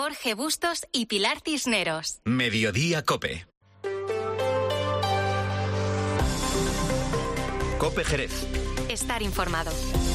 Jorge Bustos y Pilar Cisneros. Mediodía COPE. COPE Jerez. Estar informado.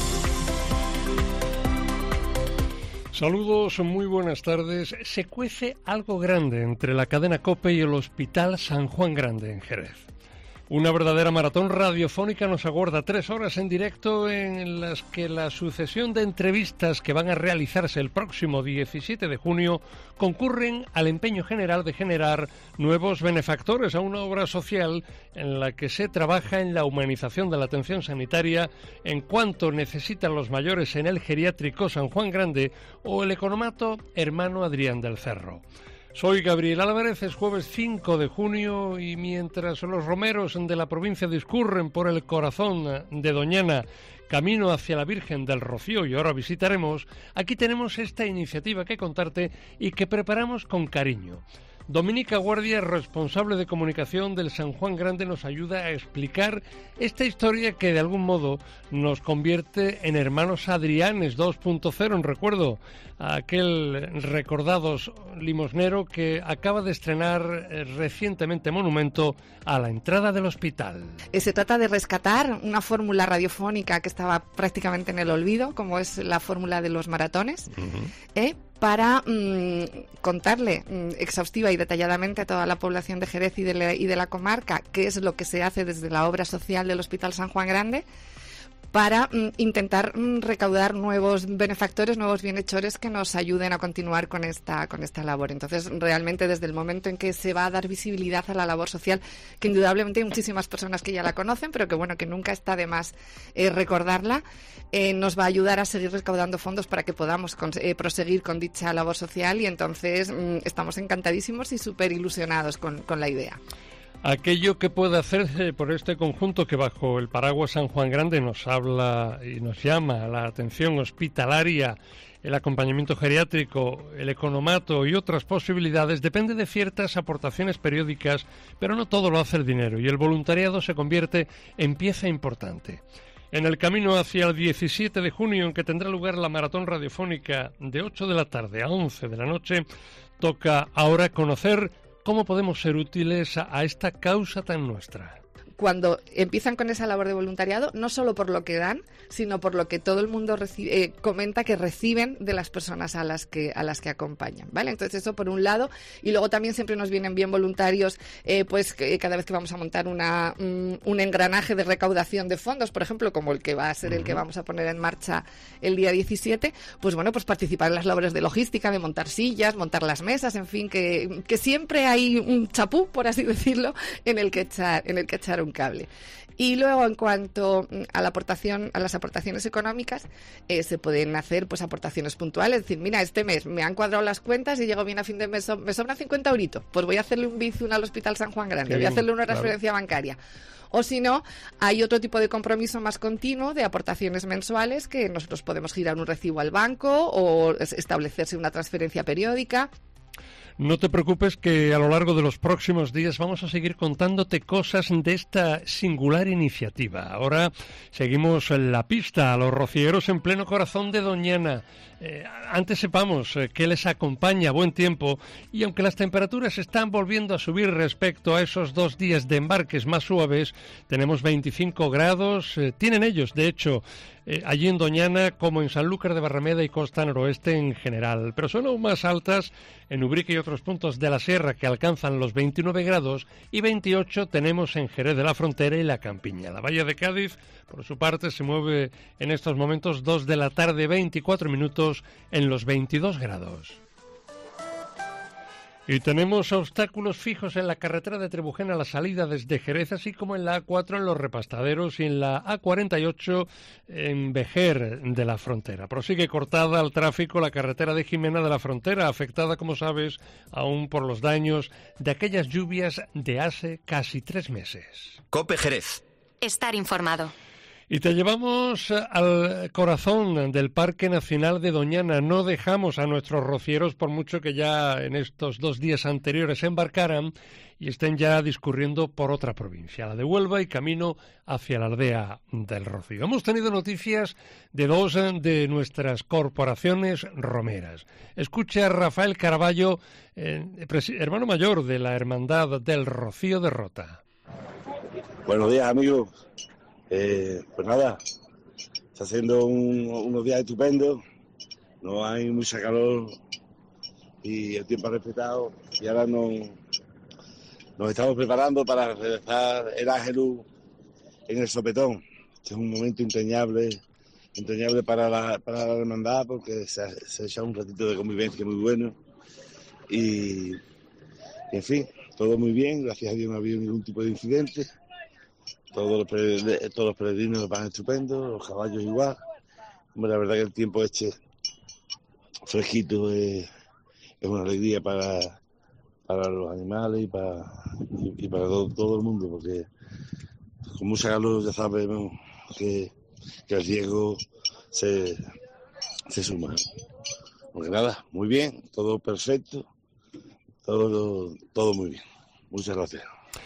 Saludos, muy buenas tardes. Se cuece algo grande entre la cadena COPE y el Hospital San Juan Grande en Jerez. Una verdadera maratón radiofónica nos aguarda 3 horas en directo en las que la sucesión de entrevistas que van a realizarse el próximo 17 de junio concurren al empeño general de generar nuevos benefactores a una obra social en la que se trabaja en la humanización de la atención sanitaria en cuanto necesitan los mayores en el geriátrico San Juan Grande o el economato Hermano Adrián del Cerro. Soy Gabriel Álvarez, es jueves 5 de junio y mientras los romeros de la provincia discurren por el corazón de Doñana, camino hacia la Virgen del Rocío, y ahora visitaremos, aquí tenemos esta iniciativa que contarte y que preparamos con cariño. Dominica Guardia, responsable de comunicación del San Juan Grande, nos ayuda a explicar esta historia que de algún modo nos convierte en hermanos Adrianes 2.0, en recuerdo a aquel recordados limosnero que acaba de estrenar recientemente monumento a la entrada del hospital. Se trata de rescatar una fórmula radiofónica que estaba prácticamente en el olvido, como es la fórmula de los maratones, para contarle exhaustiva y detalladamente a toda la población de Jerez y de la comarca qué es lo que se hace desde la obra social del Hospital San Juan Grande, para intentar recaudar nuevos benefactores, nuevos bienhechores que nos ayuden a continuar con esta labor. Entonces, realmente desde el momento en que se va a dar visibilidad a la labor social, que indudablemente hay muchísimas personas que ya la conocen, pero que nunca está de más recordarla, nos va a ayudar a seguir recaudando fondos para que podamos proseguir con dicha labor social, y entonces estamos encantadísimos y súper ilusionados con la idea. Aquello que puede hacerse por este conjunto que bajo el paraguas San Juan Grande nos habla y nos llama a la atención hospitalaria, el acompañamiento geriátrico, el economato y otras posibilidades, depende de ciertas aportaciones periódicas, pero no todo lo hace el dinero, y el voluntariado se convierte en pieza importante. En el camino hacia el 17 de junio, en que tendrá lugar la maratón radiofónica de 8 de la tarde a 11 de la noche, toca ahora conocer ¿cómo podemos ser útiles a esta causa tan nuestra? Cuando empiezan con esa labor de voluntariado, no solo por lo que dan, sino por lo que todo el mundo comenta que reciben de las personas a las que acompañan, ¿vale? Entonces eso por un lado, y luego también siempre nos vienen bien voluntarios, cada vez que vamos a montar un engranaje de recaudación de fondos, por ejemplo, como el que va a ser el que vamos a poner en marcha el día 17, pues participar en las labores de logística, de montar sillas, montar las mesas, en fin, que siempre hay un chapú, por así decirlo, en el que echar un cable. Y luego, en cuanto a las aportaciones económicas, se pueden hacer aportaciones puntuales. Es decir, mira, este mes me han cuadrado las cuentas y llego bien a fin de mes, me sobran 50 euritos, pues voy a hacerle un bizum al Hospital San Juan Grande, voy a hacerle una transferencia bancaria. O si no, hay otro tipo de compromiso más continuo de aportaciones mensuales, que nosotros podemos girar un recibo al banco o establecerse una transferencia periódica. No te preocupes, que a lo largo de los próximos días vamos a seguir contándote cosas de esta singular iniciativa. Ahora seguimos la pista a los rocieros en pleno corazón de Doñana. Antes sepamos que les acompaña buen tiempo, y aunque las temperaturas están volviendo a subir respecto a esos 2 días de embarques más suaves, tenemos 25 grados, tienen ellos, de hecho, allí en Doñana como en Sanlúcar de Barrameda y Costa Noroeste en general, pero son aún más altas en Ubrique y otros puntos de la sierra, que alcanzan los 29 grados, y 28 tenemos en Jerez de la Frontera y la Campiña. La Bahía de Cádiz, por su parte, se mueve en estos momentos 2 de la tarde, 24 minutos, en los 22 grados. Y tenemos obstáculos fijos en la carretera de Trebujén a la salida desde Jerez, así como en la A4 en Los Repastaderos y en la A48 en Vejer de la Frontera. Prosigue cortada al tráfico la carretera de Jimena de la Frontera, afectada, como sabes, aún por los daños de aquellas lluvias de hace casi 3 meses. COPE Jerez. Estar informado. Y te llevamos al corazón del Parque Nacional de Doñana. No dejamos a nuestros rocieros, por mucho que ya en estos 2 días anteriores se embarcaran y estén ya discurriendo por otra provincia, la de Huelva, y camino hacia la aldea del Rocío. Hemos tenido noticias de 2 de nuestras corporaciones romeras. Escucha a Rafael Caraballo, hermano mayor de la Hermandad del Rocío de Rota. Buenos días, amigos. Pues nada, está haciendo unos días estupendos, no hay mucha calor y el tiempo ha respetado, y ahora nos estamos preparando para realizar el Ángelus en el Sopetón. Este es un momento entrañable para la hermandad, porque se ha echado un ratito de convivencia muy bueno y en fin, todo muy bien, gracias a Dios no ha habido ningún tipo de incidente. Todos los peregrinos van estupendos, los caballos igual. Hombre, la verdad que el tiempo fresquito es una alegría para los animales y para todo el mundo, porque con mucha calor ya sabemos que el riesgo se suma. Porque nada, muy bien, todo perfecto, todo muy bien. Muchas gracias.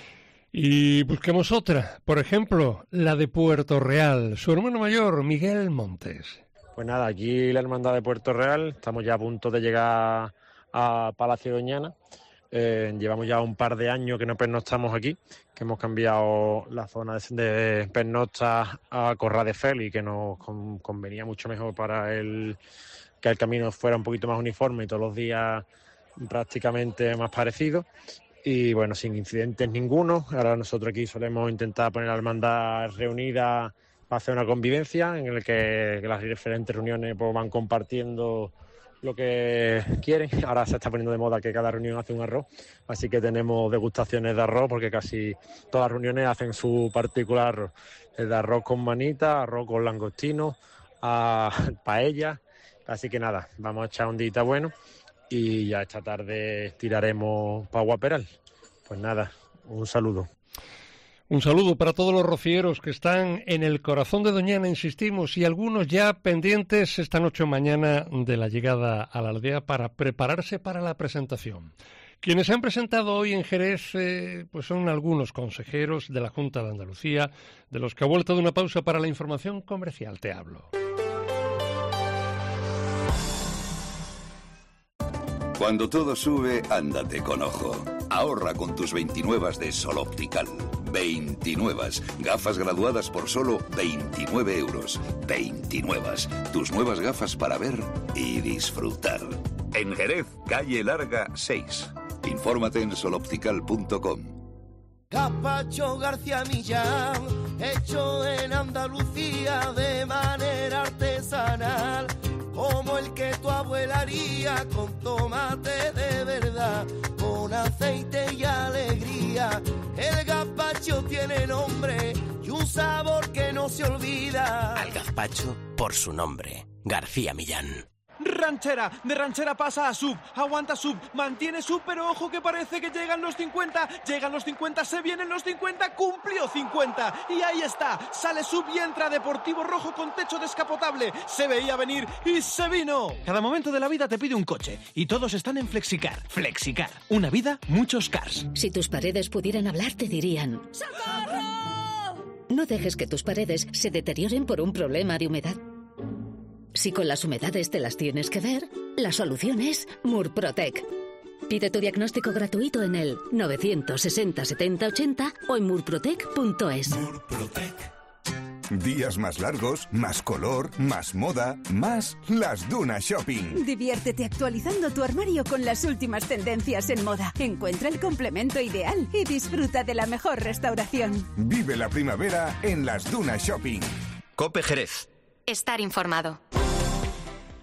Y busquemos otra, por ejemplo, la de Puerto Real, su hermano mayor, Miguel Montes. Pues nada, aquí la Hermandad de Puerto Real, estamos ya a punto de llegar a Palacio Doñana. Llevamos ya un par de años que no pernoctamos aquí, que hemos cambiado la zona de pernocta a Corral de Feli, que nos convenía mucho mejor para que el camino fuera un poquito más uniforme y todos los días prácticamente más parecido. Y bueno, sin incidentes ninguno. Ahora nosotros aquí solemos intentar poner la hermandad reunida para hacer una convivencia en el que las diferentes reuniones pues, van compartiendo lo que quieren. Ahora se está poniendo de moda que cada reunión hace un arroz, así que tenemos degustaciones de arroz porque casi todas las reuniones hacen su particular arroz. Desde arroz con manita, arroz con langostino, a paella. Así que nada, vamos a echar un día bueno. Y ya esta tarde tiraremos para Guaperal. Pues nada, un saludo. Un saludo para todos los rocieros que están en el corazón de Doñana, insistimos, y algunos ya pendientes esta noche o mañana de la llegada a la aldea para prepararse para la presentación. Quienes se han presentado hoy en Jerez pues son algunos consejeros de la Junta de Andalucía, de los que ha vuelto de una pausa para la información comercial te hablo. Cuando todo sube, ándate con ojo. Ahorra con tus 29 de Sol Optical. 29. Gafas graduadas por solo 29 euros. 29. Tus nuevas gafas para ver y disfrutar. En Jerez, calle Larga 6. Infórmate en soloptical.com. Gazpacho García Millán, hecho en Andalucía de manera artesanal. Como el que tu abuela haría con tomate de verdad, con aceite y alegría. El gazpacho tiene nombre y un sabor que no se olvida. Al gazpacho por su nombre, García Millán. Ranchera, de ranchera pasa a sub, aguanta sub, mantiene sub, pero ojo que parece que llegan los 50, se vienen los 50, cumplió 50, y ahí está, sale sub y entra Deportivo Rojo con techo descapotable, se veía venir y se vino. Cada momento de la vida te pide un coche, y todos están en Flexicar. Flexicar, una vida, muchos cars. Si tus paredes pudieran hablar, te dirían: ¡Socorro! No dejes que tus paredes se deterioren por un problema de humedad. Si con las humedades te las tienes que ver, la solución es Murprotec. Pide tu diagnóstico gratuito en el 960 70 80 o en murprotec.es. Murprotec. Días más largos, más color, más moda, más Las Dunas Shopping. Diviértete actualizando tu armario con las últimas tendencias en moda. Encuentra el complemento ideal y disfruta de la mejor restauración. Vive la primavera en Las Dunas Shopping. COPE Jerez. Estar informado.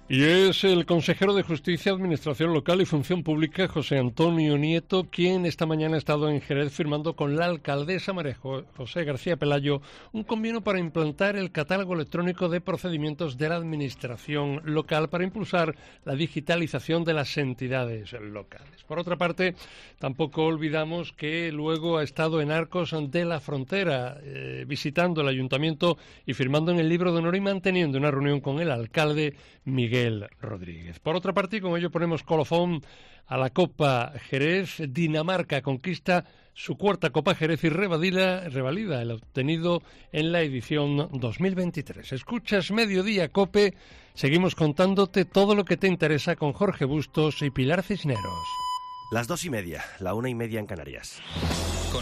Y es el consejero de Justicia, Administración Local y Función Pública, José Antonio Nieto, quien esta mañana ha estado en Jerez firmando con la alcaldesa María José García Pelayo un convenio para implantar el catálogo electrónico de procedimientos de la Administración local para impulsar la digitalización de las entidades locales. Por otra parte, tampoco olvidamos que luego ha estado en Arcos de la Frontera, visitando el ayuntamiento y firmando en el libro de honor y manteniendo una reunión con el alcalde Miguel Rodríguez. Por otra parte, y con ello ponemos colofón a la Copa Jerez, Dinamarca conquista su cuarta Copa Jerez y revalida el obtenido en la edición 2023. Escuchas Mediodía Cope, seguimos contándote todo lo que te interesa con Jorge Bustos y Pilar Cisneros. Las 2:30, la 1:30 en Canarias.